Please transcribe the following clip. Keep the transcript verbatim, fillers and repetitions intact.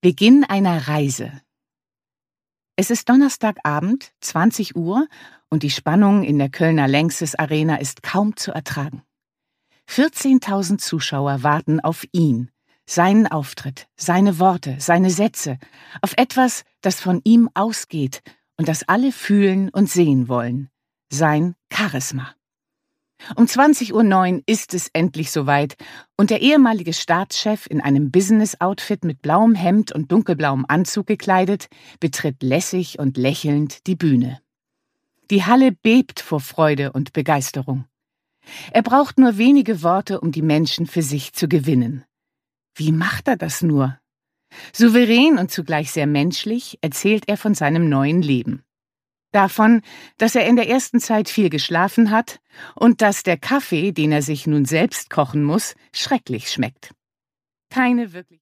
Beginn einer Reise. Es ist Donnerstagabend, zwanzig Uhr, und die Spannung in der Kölner Lanxess Arena ist kaum zu ertragen. vierzehntausend Zuschauer warten auf ihn, seinen Auftritt, seine Worte, seine Sätze, auf etwas, das von ihm ausgeht und das alle fühlen und sehen wollen: sein Charisma. Um zwanzig Uhr neun ist es endlich soweit und der ehemalige Staatschef, in einem Business-Outfit mit blauem Hemd und dunkelblauem Anzug gekleidet, betritt lässig und lächelnd die Bühne. Die Halle bebt vor Freude und Begeisterung. Er braucht nur wenige Worte, um die Menschen für sich zu gewinnen. Wie macht er das nur? Souverän und zugleich sehr menschlich erzählt er von seinem neuen Leben. Davon, dass er in der ersten Zeit viel geschlafen hat und dass der Kaffee, den er sich nun selbst kochen muss, schrecklich schmeckt. Keine wirklich